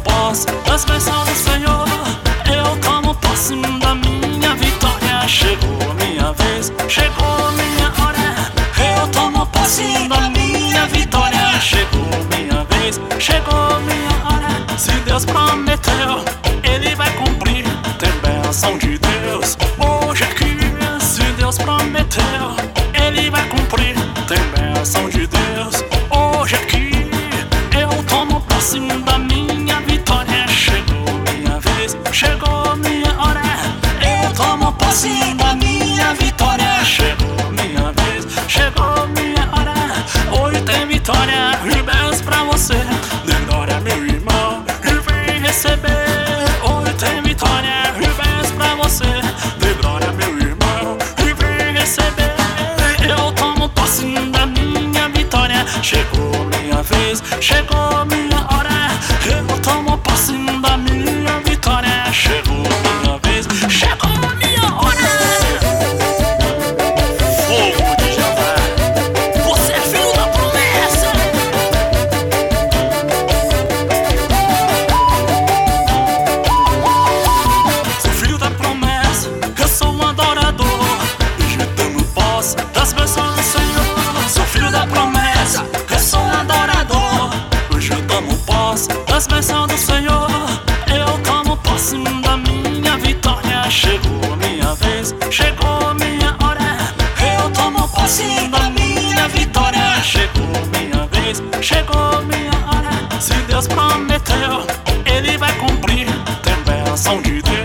posse das bênçãos do Senhor. Eu tomo posse da minha vitória. Chegou minha vez, chegou minha hora. Eu tomo posse da minha vitória. Chegou minha vez, chegou minha hora. Se Deus prometeu, Ele vai cumprir. Tem bênção de Deus hoje aqui. Se Deus prometeu, Ele vai cumprir. Tem bênção de Deus hoje aqui. Eu tomo posse da minha vitória. Chegou minha vez, chegou minha hora. Eu tomo posse da minha vitória. Chegou minha vez, chegou minha hora. Hoje tem vitória e bênçãos pra você. Dê glória, meu irmão, e vem receber. Hoje tem vitória e bênçãos pra você. Dê glória, meu irmão, e vem receber. Eu tomo posse da minha vitória. Chegou minha vez, chegou minha hora. Eu tomo posse da minha vitória. Chegou minha vez, chegou minha hora. Fogo de Jeová, você é filho da promessa. Sou filho da promessa, eu sou um adorador, agitando posse das bênçãos do Senhor. Sou filho da promessa, eu sou um adorador, hoje eu tomo posse das bênçãos do Senhor. Eu tomo posse da minha vitória. Chegou minha vez, chegou minha hora. Eu tomo posse da minha vitória. Chegou minha vez, chegou minha hora. Se Deus prometeu, Ele vai cumprir. Tem bênção de Deus